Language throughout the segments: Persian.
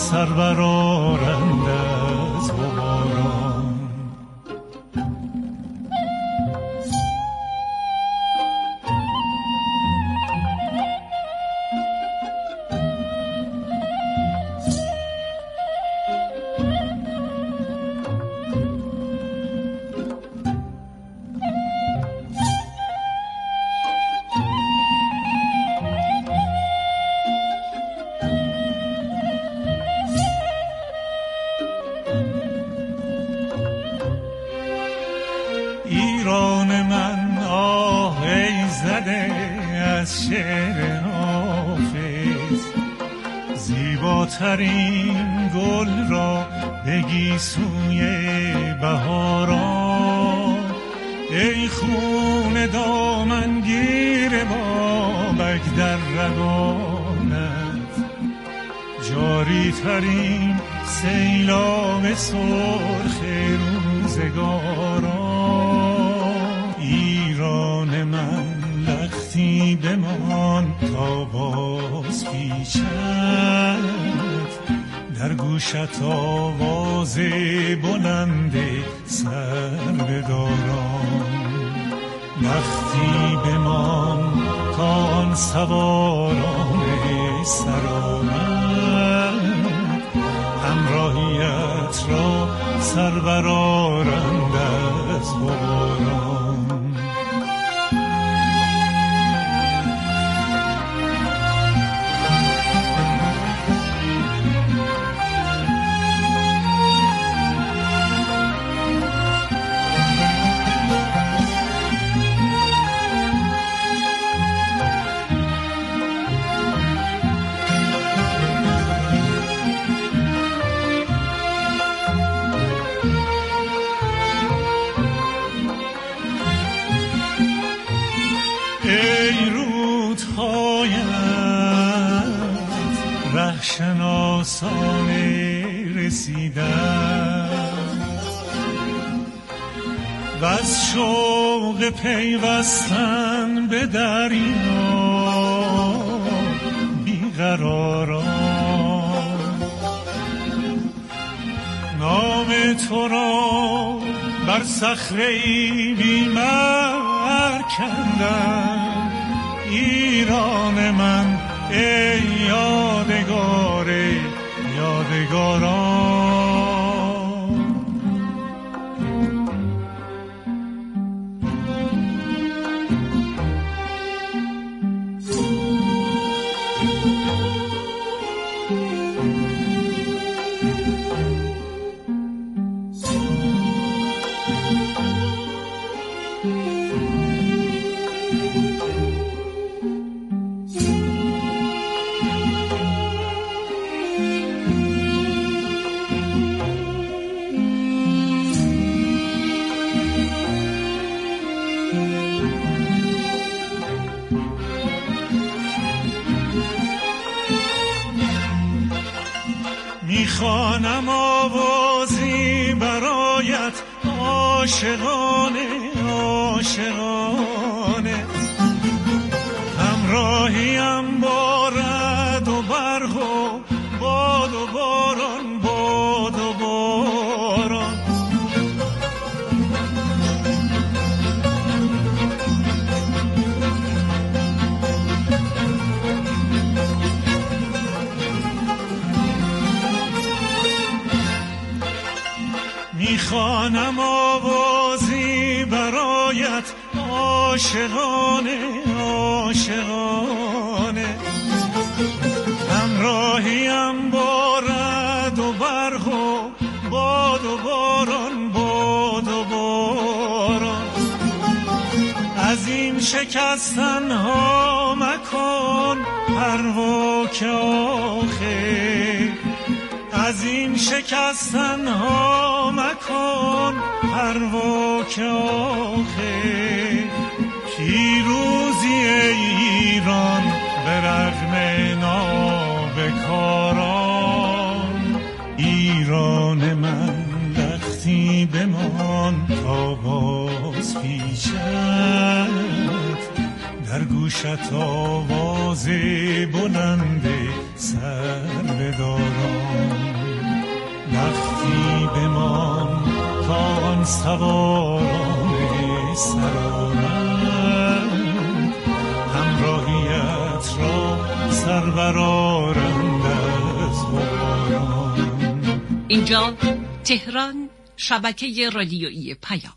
سر برآرند از غباران. ایران من آه ای زده از شعر حافظ، زیباترین گل را بگی سوی بهاران. ای خون دامنگیر بابک در رگانت، جاری ترین سیلاب سرخ روزگاران. ایران من لختی بمان تا باز پیچد، در گوشت آواز بلند سربداران. لختی بمان تا آن سواران سرآمد، همراهیت را سر برآرند از غباران. ای رودهایت رهشناسانه رسیدن، و از شوق پیوستن به دریا بیقراران. نام تو را بر صخره‌ای بی‌مر کندم. ایران من ای یادگار یادگاران. میخوانم آوازی برایت عاشقانه عاشقانه، همراهیم با رعد و برق و باد و باران باد و باران. میخوانم آوازی برایت عاشقانه عاشقانه، همراهیم با رعد و برق و باد و باران باد و باران. از این شکستن ها مکن پروا که آخر، از این شکستن ها مکن پروا که آخر. پیروزی ایران به رغم نابکاران. ایران من لختی بمان تا باز پیچد، در گوشت آواز بلند سربداران. تختی بمان تا آن سواران سرارند همراهیت را سربرارند از باران. اینجا تهران، شبکه رادیویی پیام.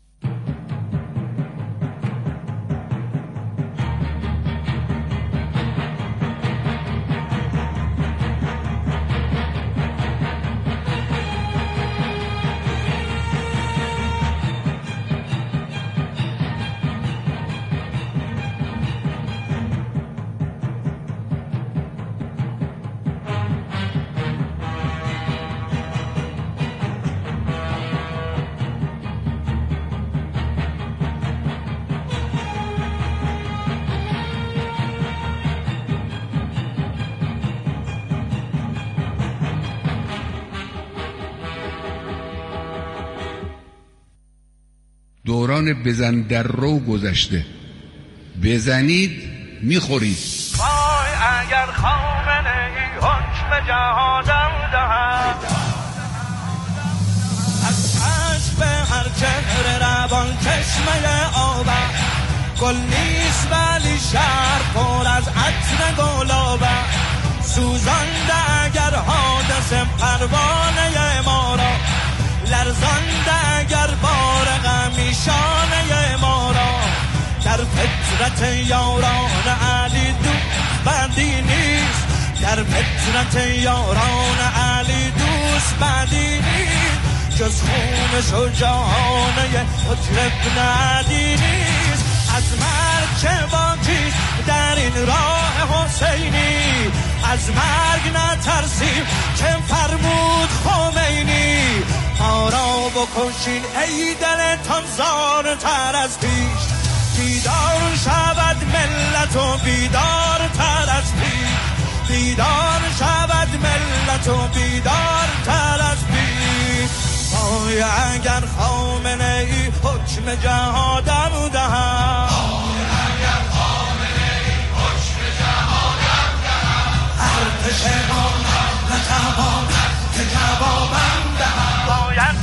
دوران بزن در رو گذشته، بزنید میخورید. وای اگر خامنه ای حکم جهادم دهد، از چشم هر چهره روان چشمه آبم، گل نیست ولی شهر پر از عطر گلابم، سوزانده اگر حادثه پروانه ما را، لرزانده اگر بار غمیشانه ما را، در فطرت یاران علی دوست بدی نیست، در فطرت یاران علی دوست بدی نیست، جز خون شجاعانه حجر ابن عدی نیست. از مرگ چه باقی در این راه حسینی، از مرگ نترسیم که فرمود خمینی، ما را بکشین ای دلتان زارتر از پیش، بیدار شود ملت و بیدار تر از پیش، بیدار شود ملت و بیدار تر از پیش. وای اگر خامنه ای حکم جهادم دهد، اگر خامنه ای حکم جهادم دهد، ارتش ما نتواند که جوابم دهد، باید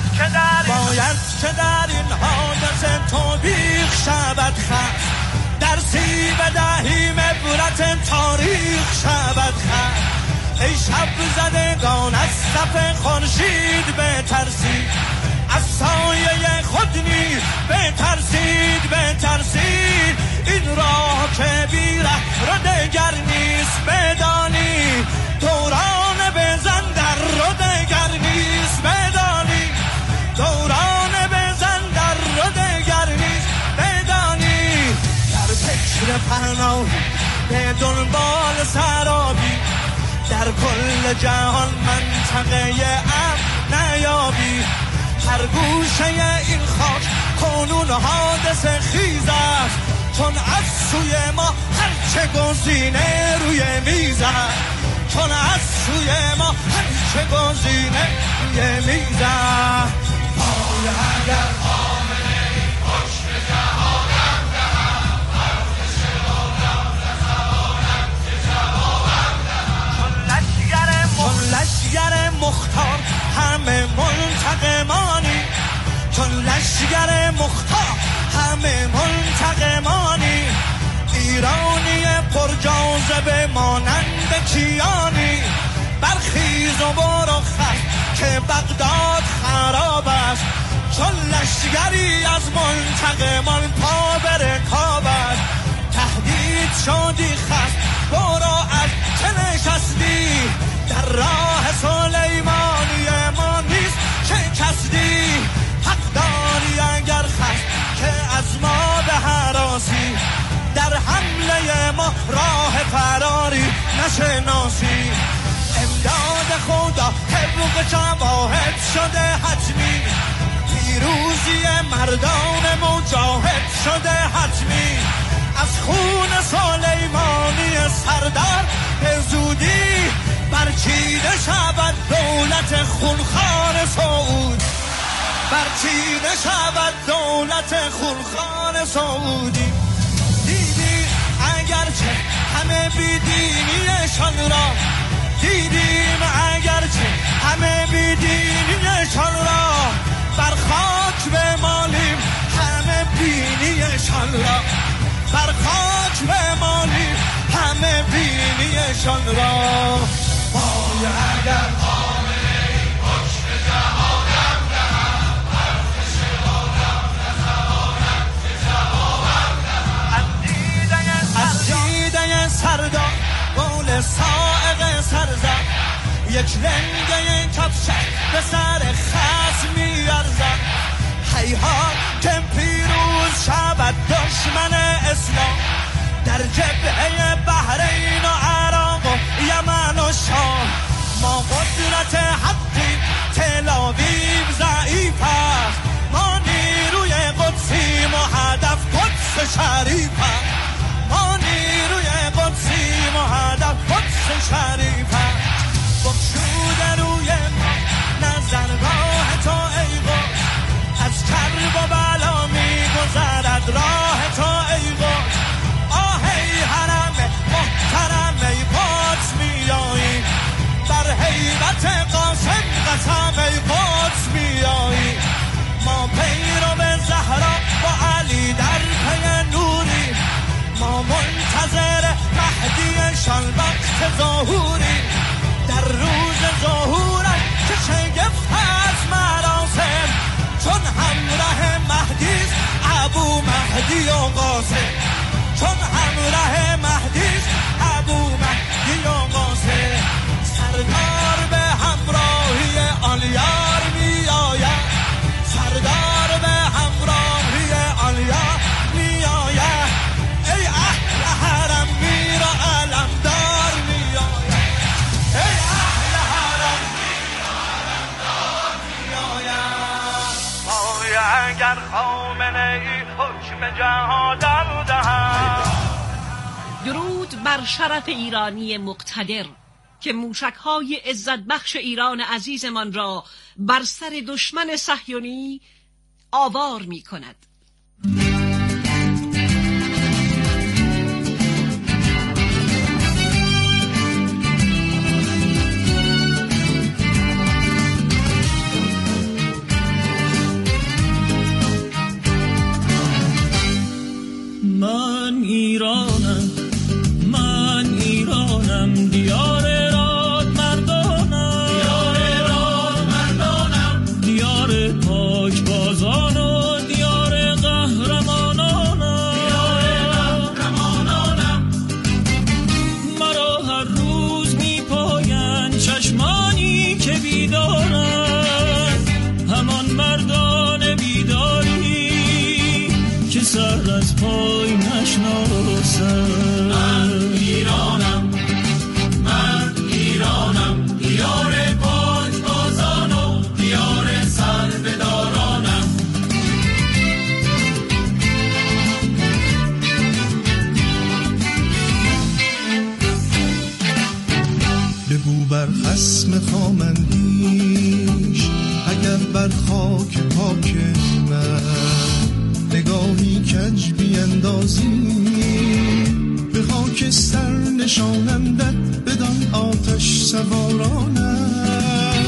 که در این حادثه توبیخ شود خط، در سیب دهیم عبرت تاریخ شود خط. ای شب زدگان از صف خورشید بترسید، از سایه خود نیز بترسید بترسید، این راه که بیره را دگر نیست بدانی، دوران بزن در را دگر نیست بدانی، دوران بزن در را دگر نیست بدانی، در فکر پناهی به دنبال سرابی، در کل جهان منطقه امن نیابی، هر گوشه این خاک کنون حادثه خیز است، چون از سوی ما هرچه گزینه روی میز است، چون از سوی ما هرچه گزینه روی میز است. وای اگر خامنه ای حکم جهادم دهد، ارتش بادم نتواند که جوابم دهد، چون لشگر مختار همه منتقمانی، چون لشگر مختار همه منتقمانی، ایرانی پر جاذبه مانند کیانی، برخیز و برو خط که بغداد خراب است، چون لشگری از منتقمان پا به رکاب است، تهدید شدی خط برو از چه نشستی، در راه سلیمانی ما نیست شکستی، حق داری اگر خط که از ما به هراسی، در حمله ما راه فراری نشناسی، امداد خدا طبق شواهد شده حتمی، پیروزی مردان مجاهد شده حتمی، از خون سلیمانی سردار به زودی برچیده شود دولت خونخوار سعود، برچیده شود دولت خونخوار سعودی. دیدی اگرچه همه بیدینیشان را، دیدیم اگرچه همه بیدینیشان ایشان را بر خاک بمالیم، همه بینیشان را بر خاک بمالیم، همه بینیشان را. وای اگر خامنه ای حکم جهادم دهم، ارتش آدم نتواند که جوابم دهم. از دیده سردار قول سائق سرزد، یک لنگه کفشک به سر خصم میارزد. هیهات که پیروز شود دشمن اسلام، در جبهه بحرین و عراق و یمن و شام. ما قدرت حقی، تل آویو ضعیف است، ما نیروی قدسیم و هدف قدس شریف است، ما نیروی قدسیم و هدف قدس شریف است. بخشوده روی ما نظرگاه تو ای قدس، از کرب و بلا میگذرد راه تو ای قدس. آهی حرم محترم ای قدس میایی، بر هیبت قاسم قسم ای قدس میایی. ما پیرو زهرا و علی در پی نوری، ما منتظر مهدیشان وقت ظهوری. در روز ظهورش که شگفت از مراسم، چون همراه مهدیست ابو مهدی و قاسم، چون همراه مهدیست ابو مهدی و قاسم. سردار به همراهی آن یار می آید، سردار به همراهی آن یار می آید. ای اهل حرم میر و علمدار می آید، ای اهل حرم میر و علمدار می آید. وای اگر خامنه ای حکم جهادم دهد. درود بر شرف ایرانی مقتدر که موشک‌های عزت بخش ایران عزیزمان را بر سر دشمن صهیونی آوار می کند. من ایرانم، من ایرانم، دیار راد مردانم، دیار راد مردانم، دیار پاک بازان و دیار قهرمانانم، دیار قهرمانانم. مرا هر روز میپایند چشمانی که بیدارند، همان مردان بیداری که سر از پای نشناسم. من ایرانم، من ایرانم، دیار پاک بازان و دیار سربدارانم. بگو بر خصم خامندیش اگر بر خاک پاک من نگاهی کج بیندازی، به خاکستر نشانندت بدان آتش سوارانم.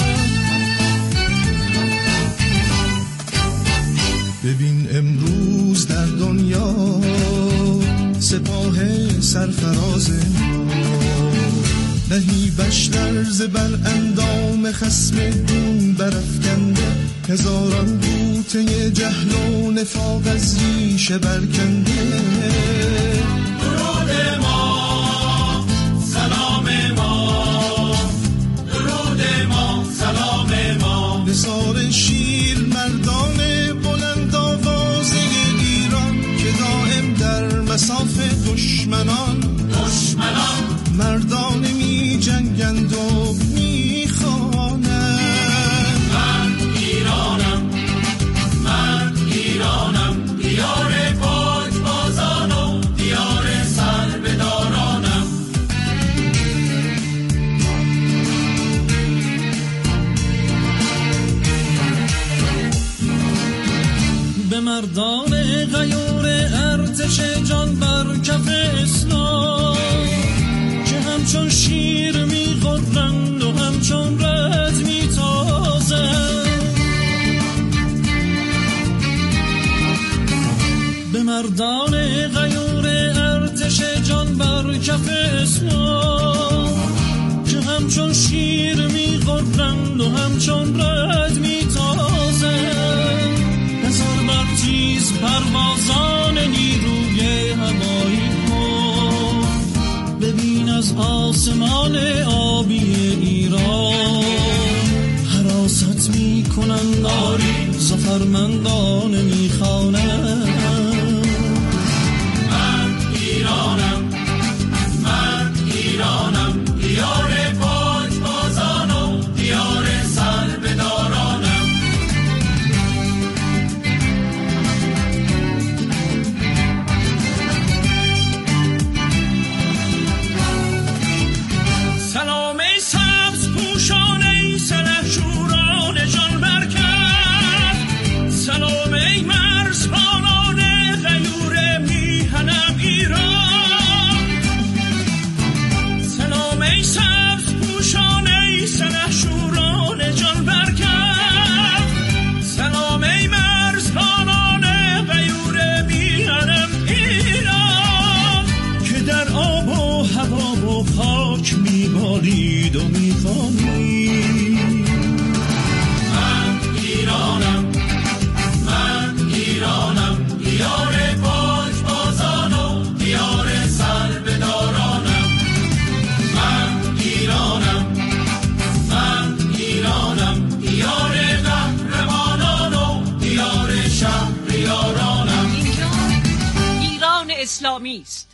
ببین امروز در دنیا سپاه سرفراز ما، نهی بشلرز بر اندام خصم دون برافکنده، هزاران بوته جهل و نفاق از ریشه برکنده. درود ما سلام ما، درود ما سلام ما. نثار شیر مردان بلند آوازه ایران که دائم در مصاف دشمنان مردان می جنگند و می خوانند. من ایرانم، من ایرانم، دیار پاک بازان و دیار سربدارانم. به مردان غیور ارتش جان بر کف اسلام که همچون شیر می غرند و همچون رد می تازند، مردان غیور ارتش جان بر کف اسلام، که همچون شیر می غرند و همچون رد می تازند. هزار بر تیز پروازان نیروی هوایی ها، ببین از آسمان آبی ایران حراست می کنند، آری ظفرمندان می خوانند. من ایرانم، من ایرانم، دیار پاکبازان و دیار سربدارانم. سلام ای سبز پوشان، ای سلحشوران جان برکف، سلام ای مرزبانان غیور میهنم ایران. سلام ای سبز پوشان، ای سلحشوران جان برکف، سلام ای مرزبانان غیور میهنم ایران، که در آب و هوا و خاک میبالید و میخوانید. من ایرانم، من ایرانم، دیار پاکبازان و دیار سربدارانم. من ایرانم، من ایرانم، دیار قهرمانان و دیار شهریارانم. اینجا ایران اسلامی است.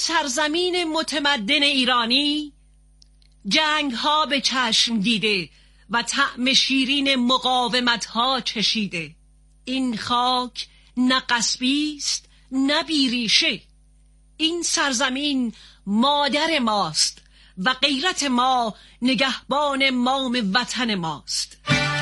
سرزمین متمدن ایرانی جنگ ها به چشم دیده و طعم شیرین مقاومت ها چشیده. این خاک نه غصبی است نه بیریشه. این سرزمین مادر ماست و غیرت ما نگهبان مام وطن ماست.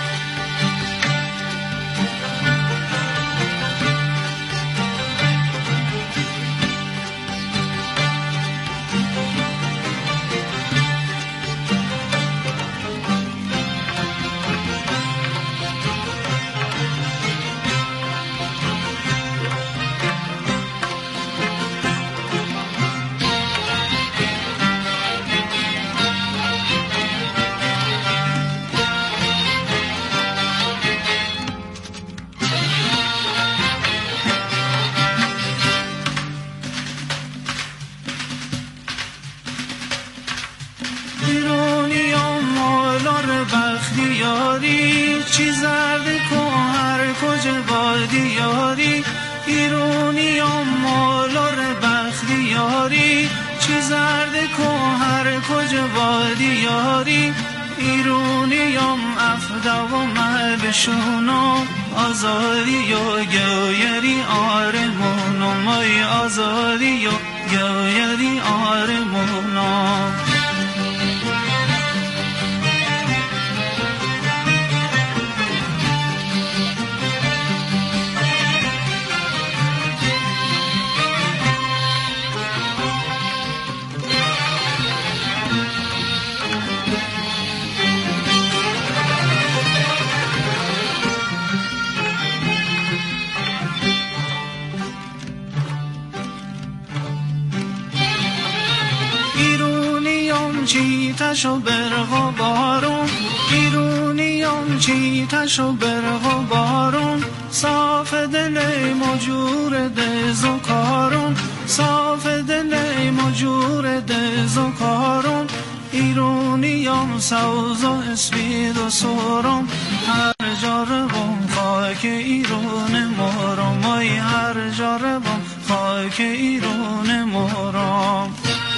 بختیاری چی زرد کو هر کجا بادیاری ایرونیام مالار بختیاری چی زرد کو هر کجا بادیاری ایرونیام افدا و مبشونو آزادی و گویری آرمونو مای آزادی و گویری آرمونو چی تشو برق و بارون ایرونیام چی تشو برق و بارون صاف دل مجور دز و کارون صاف دل مجور دز و کارون ایرونیام سوز و اسپید و سورم هر جا روم خاک ایرون مورم ای هر جا روم خاک ایرون مورم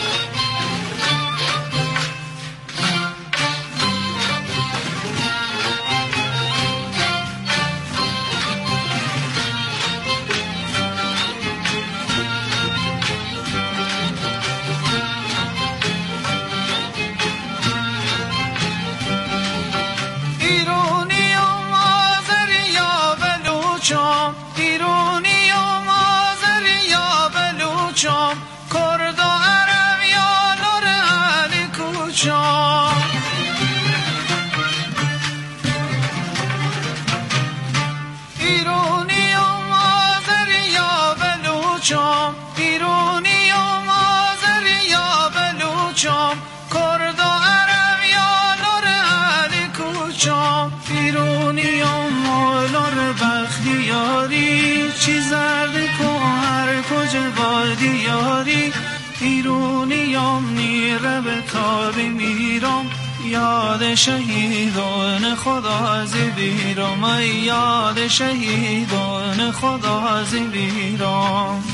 چی زرد کو هر کجا بادیاری ایرونیام نیره به تابی میرم یاد شهیدان خدا زیبیرم ای یاد شهیدان خدا زیبیرم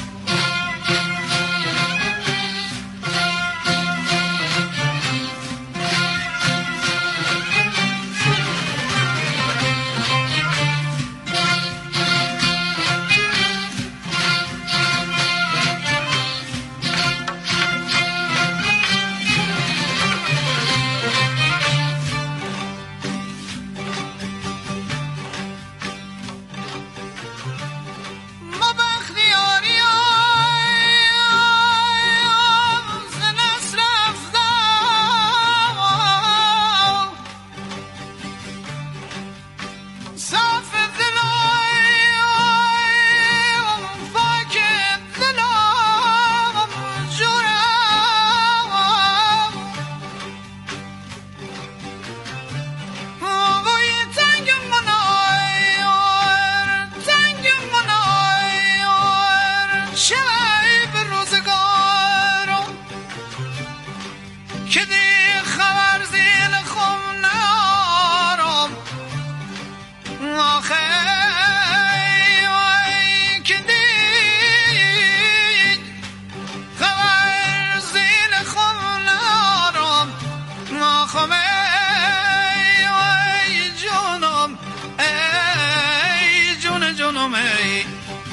ما بختیاری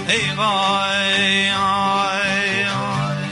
ای وای آی آی.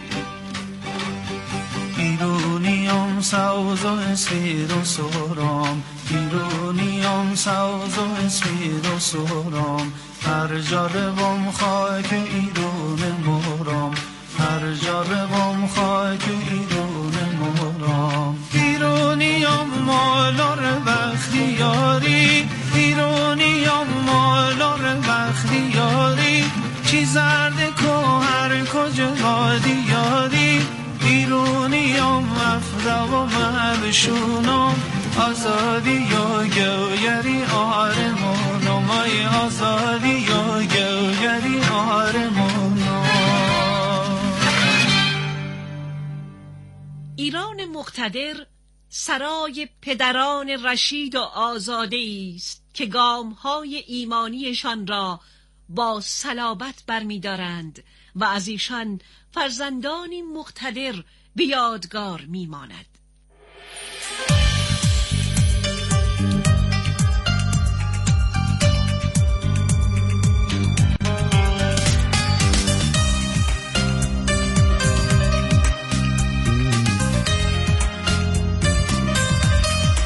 ایرونیم سوز و اسپید و سرام، ایرونیم سوز و اسپید و سرام، هر جا روم خاک ایرون مرام، هر جا روم خاک ایرون مرام. ایرونیم مالار بختیاری، ایرونیم مالار بختیاری، چی زرد که هر کجا دیاری. ایرونیم افدا و مبشونم، آزادی یا گویری آرمانم، ای آزادی یا گویری آرمانم. ایران مقتدر سرای پدران رشید و آزاده است که گام‌های ایمانیشان را با صلابت برمی‌دارند و از ایشان فرزندانی مقتدر به یادگار می‌ماند.